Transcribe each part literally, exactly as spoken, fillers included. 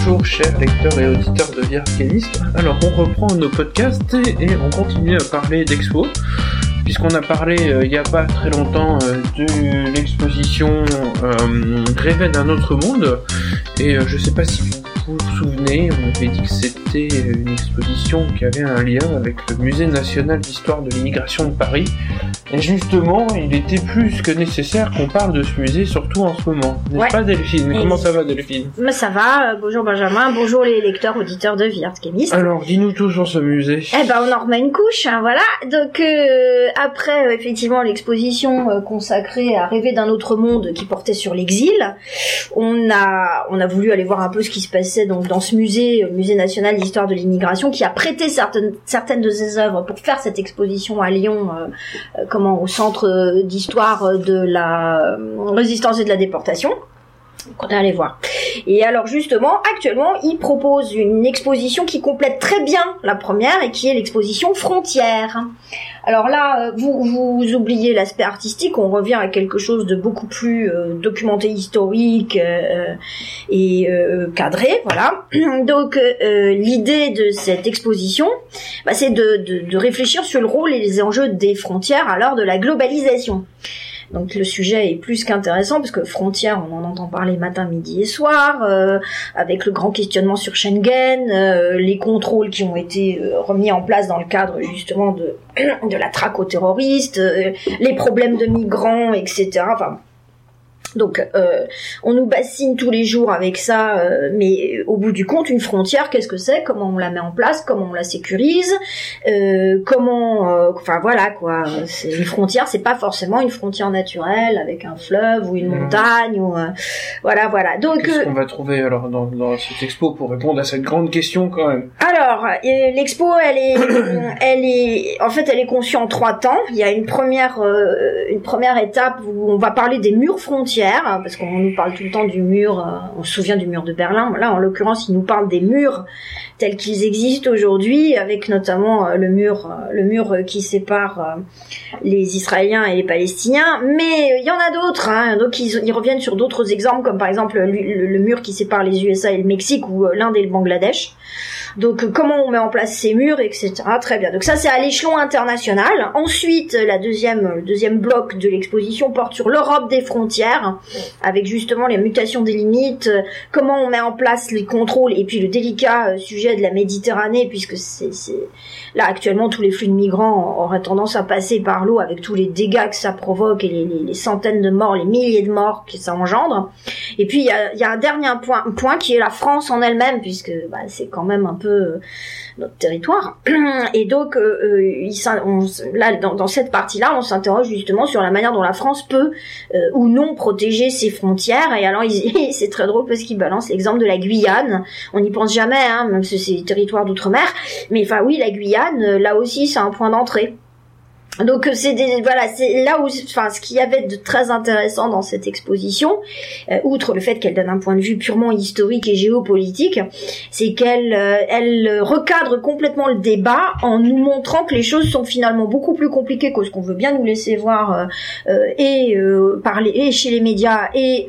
Bonjour chers lecteurs et auditeurs de V R Pianiste. Alors on reprend nos podcasts et, et on continue à parler d'expo, puisqu'on a parlé euh, il n'y a pas très longtemps euh, de l'exposition euh, Rêver d'un autre monde, et euh, je sais pas si vous vous souvenez, on avait dit que c'était une exposition qui avait un lien avec le Musée national d'histoire de l'immigration de Paris, et justement il était plus que nécessaire qu'on parle de ce musée, surtout en ce moment, n'est-ce ouais. pas Delphine? Et comment ça va Delphine? Mais ça va, euh, bonjour Benjamin, bonjour les lecteurs, auditeurs de V R Pianiste. Alors dis-nous tout sur ce musée. Eh ben on en remet une couche, hein, voilà. Donc euh, après euh, effectivement l'exposition euh, consacrée à Rêver d'un autre monde qui portait sur l'exil, on a on a voulu aller voir un peu ce qui se passait donc dans ce musée, le Musée national d'histoire de l'immigration, qui a prêté certaines certaines de ses œuvres pour faire cette exposition à Lyon, euh, euh, comment au centre d'histoire de la résistance et de la déportation. Qu'on est allé voir. Et alors justement, actuellement, il propose une exposition qui complète très bien la première et qui est l'exposition Frontières. Alors là, vous, vous oubliez l'aspect artistique, on revient à quelque chose de beaucoup plus euh, documenté, historique euh, et euh, cadré, voilà. Donc euh, l'idée de cette exposition, bah, c'est de, de, de réfléchir sur le rôle et les enjeux des frontières à l'heure de la globalisation. Donc le sujet est plus qu'intéressant parce que frontières, on en entend parler matin, midi et soir, euh, avec le grand questionnement sur Schengen, euh, les contrôles qui ont été euh, remis en place dans le cadre justement de de la traque aux terroristes, euh, les problèmes de migrants, et cetera. Enfin, donc euh, on nous bassine tous les jours avec ça, euh, mais au bout du compte, une frontière, qu'est-ce que c'est? Comment on la met en place? Comment on la sécurise? euh, Comment, euh, enfin voilà quoi. C'est une frontière, c'est pas forcément une frontière naturelle avec un fleuve ou une mmh. montagne ou euh, voilà voilà. Donc qu'est-ce euh, qu'on va trouver alors dans, dans cette expo pour répondre à cette grande question quand même? Alors euh, l'expo, elle est, elle est, en fait, elle est conçue en trois temps. Il y a une première, euh, une première étape où on va parler des murs frontières. Parce qu'on nous parle tout le temps du mur, euh, on se souvient du mur de Berlin. Là, en l'occurrence, il nous parle des murs tels qu'ils existent aujourd'hui, avec notamment euh, le mur, euh, le mur qui sépare euh, les Israéliens et les Palestiniens. Mais il euh, y en a d'autres, hein. Donc ils, ils reviennent sur d'autres exemples, comme par exemple le, le, le mur qui sépare les U S A et le Mexique, ou euh, l'Inde et le Bangladesh. Donc euh, comment on met en place ces murs, et cetera. Très bien. Donc ça, c'est à l'échelon international. Ensuite, la deuxième, le deuxième bloc de l'exposition porte sur l'Europe des frontières, avec justement les mutations des limites, euh, comment on met en place les contrôles, et puis le délicat euh, sujet de la Méditerranée, puisque c'est, c'est là actuellement tous les flux de migrants auraient tendance à passer par l'eau, avec tous les dégâts que ça provoque et les, les, les centaines de morts, les milliers de morts que ça engendre. Et puis il y a, y a un dernier point, point qui est la France en elle-même, puisque bah, c'est quand même un peu euh, notre territoire. Et donc euh, il, on, là dans, dans cette partie-là, on s'interroge justement sur la manière dont la France peut euh, ou non protéger ses frontières. Et alors il, c'est très drôle parce qu'il balance l'exemple de la Guyane. On n'y pense jamais, hein, même si c'est territoire d'outre-mer. Mais enfin oui, la Guyane, là aussi, c'est un point d'entrée. Donc c'est des, voilà, c'est là où, enfin, ce qu'il y avait de très intéressant dans cette exposition, euh, outre le fait qu'elle donne un point de vue purement historique et géopolitique, c'est qu'elle euh, elle recadre complètement le débat en nous montrant que les choses sont finalement beaucoup plus compliquées que ce qu'on veut bien nous laisser voir, euh, euh, et euh, parler et chez les médias et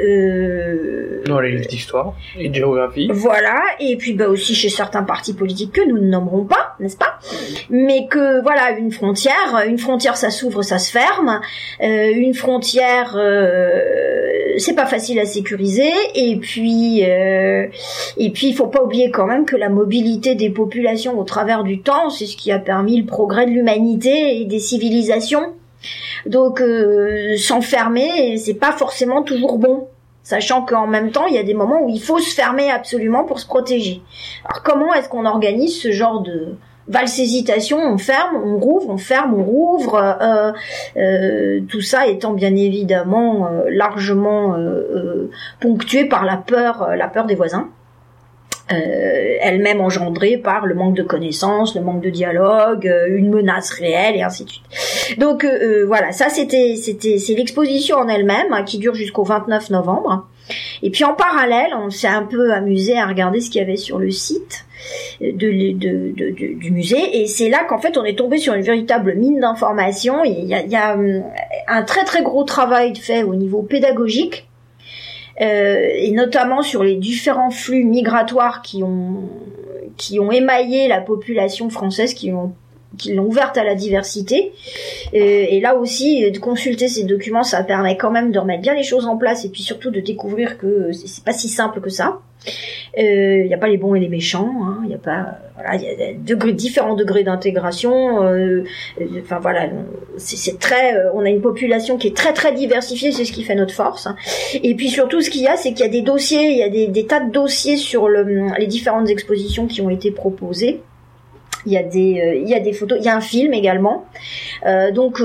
euh, dans les livres d'histoire et de géographie. Voilà, et puis bah aussi chez certains partis politiques que nous ne nommerons pas, n'est-ce pas? Mais que voilà, une frontière, une frontière ça s'ouvre, ça se ferme. Euh, une frontière, euh, c'est pas facile à sécuriser. Et puis, euh, et puis, il faut pas oublier quand même que la mobilité des populations au travers du temps, c'est ce qui a permis le progrès de l'humanité et des civilisations. Donc, euh, s'enfermer, c'est pas forcément toujours bon. Sachant qu'en même temps, il y a des moments où il faut se fermer absolument pour se protéger. Alors, comment est-ce qu'on organise ce genre de valse hésitation, on ferme, on rouvre, on ferme, on rouvre, euh, euh, tout ça étant bien évidemment euh, largement euh, euh, ponctué par la peur, euh, la peur des voisins, euh, elle-même engendrée par le manque de connaissances, le manque de dialogue, euh, une menace réelle et ainsi de suite. Donc euh, voilà, ça c'était, c'était, c'est l'exposition en elle-même, hein, qui dure jusqu'au vingt-neuf novembre. Et puis en parallèle, on s'est un peu amusé à regarder ce qu'il y avait sur le site de, de, de, de, du musée, et c'est là qu'en fait on est tombé sur une véritable mine d'informations. Il y a, il y a un très très gros travail fait au niveau pédagogique, euh, et notamment sur les différents flux migratoires qui ont qui ont émaillé la population française, qui ont qui l'ont ouverte à la diversité. Et, et là aussi, de consulter ces documents, ça permet quand même de remettre bien les choses en place et puis surtout de découvrir que c'est, c'est pas si simple que ça. Il euh, n'y a pas les bons et les méchants, il hein, y a pas, voilà, il y a degrés, différents degrés d'intégration. Euh, enfin voilà, c'est, c'est très, euh, on a une population qui est très très diversifiée, c'est ce qui fait notre force. Hein. Et puis surtout, ce qu'il y a, c'est qu'il y a des dossiers, il y a des, des tas de dossiers sur le, les différentes expositions qui ont été proposées. Il y a des, euh, il y a des photos, il y a un film également. Euh, donc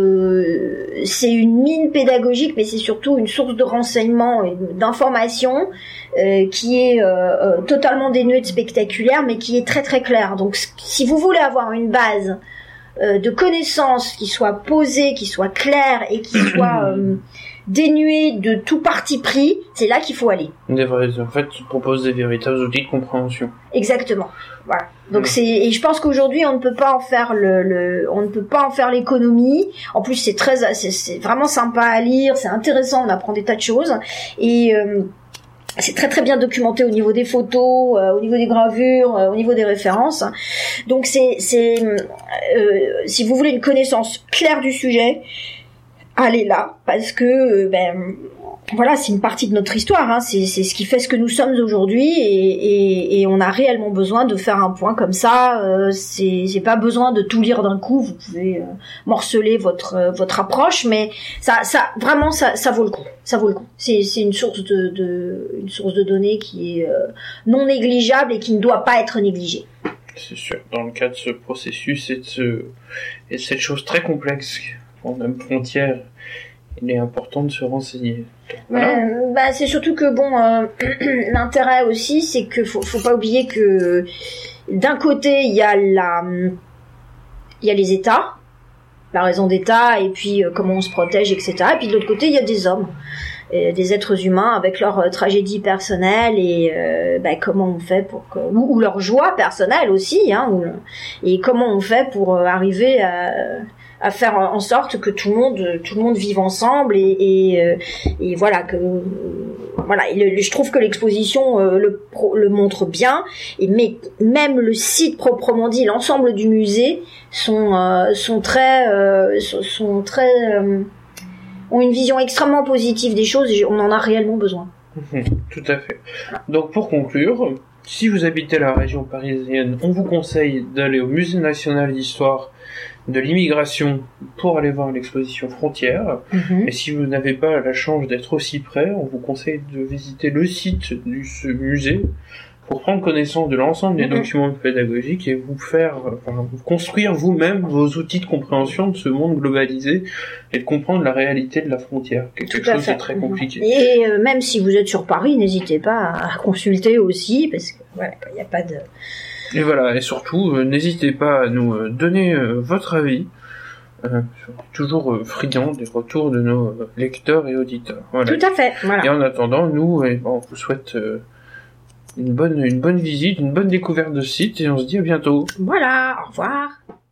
euh, c'est une mine pédagogique, mais c'est surtout une source de renseignements et d'informations euh, qui est euh, euh, totalement dénuée de spectaculaire, mais qui est très très claire. Donc si vous voulez avoir une base euh, de connaissances qui soit posée, qui soit claire et qui soit euh, dénuée de tout parti pris, c'est là qu'il faut aller. Des vrais, en fait, tu proposes des véritables outils de compréhension. Exactement. Voilà. Donc mmh. c'est, et je pense qu'aujourd'hui on ne peut pas en faire le, le on ne peut pas en faire l'économie. En plus c'est très, c'est, c'est vraiment sympa à lire, c'est intéressant, on apprend des tas de choses et euh, c'est très très bien documenté au niveau des photos, euh, au niveau des gravures, euh, au niveau des références. Donc c'est, c'est, euh, si vous voulez une connaissance claire du sujet, allez là parce que euh, ben voilà, c'est une partie de notre histoire, hein. c'est, c'est ce qui fait ce que nous sommes aujourd'hui et, et, et on a réellement besoin de faire un point comme ça. Euh, c'est, j'ai pas besoin de tout lire d'un coup, vous pouvez euh, morceler votre euh, votre approche, mais ça, ça vraiment ça, ça vaut le coup, ça vaut le coup. C'est, c'est une source de, de une source de données qui est euh, non négligeable et qui ne doit pas être négligée. C'est sûr. Dans le cas de ce processus et de ce et de cette chose très complexe en même frontière, il est important de se renseigner. Voilà. Euh, bah, c'est surtout que bon, euh, l'intérêt aussi, c'est que faut, faut pas oublier que d'un côté il y a la, il y a les États, la raison d'État, et puis euh, comment on se protège, et cetera. Et puis de l'autre côté il y a des hommes, euh, des êtres humains avec leur euh, tragédie personnelle et euh, bah, comment on fait pour que, ou, ou leur joie personnelle aussi, hein, ou, et comment on fait pour euh, arriver à à faire en sorte que tout le monde, tout le monde vive ensemble et, et, et voilà que voilà. Et le, je trouve que l'exposition euh, le, le montre bien. Et mais même le site proprement dit, l'ensemble du musée sont euh, sont très euh, sont très euh, ont une vision extrêmement positive des choses et on en a réellement besoin. Tout à fait. Donc pour conclure, si vous habitez la région parisienne, on vous conseille d'aller au Musée national d'histoire de l'immigration pour aller voir l'exposition Frontières. Mm-hmm. Et si vous n'avez pas la chance d'être aussi près, on vous conseille de visiter le site du ce musée pour prendre connaissance de l'ensemble des mm-hmm. documents pédagogiques et vous faire enfin, construire vous-même vos outils de compréhension de ce monde globalisé et de comprendre la réalité de la frontière, quelque Tout chose de très compliqué. Et euh, même si vous êtes sur Paris, n'hésitez pas à consulter aussi, parce que voilà, il n'y a pas de... Et voilà, et surtout, euh, n'hésitez pas à nous euh, donner euh, votre avis. Euh, toujours euh, friand des retours de nos euh, lecteurs et auditeurs. Voilà. Tout à fait. Voilà. Et en attendant, nous, eh, on vous souhaite euh, une bonne, une bonne visite, une bonne découverte de ce site, et on se dit à bientôt. Voilà, au revoir.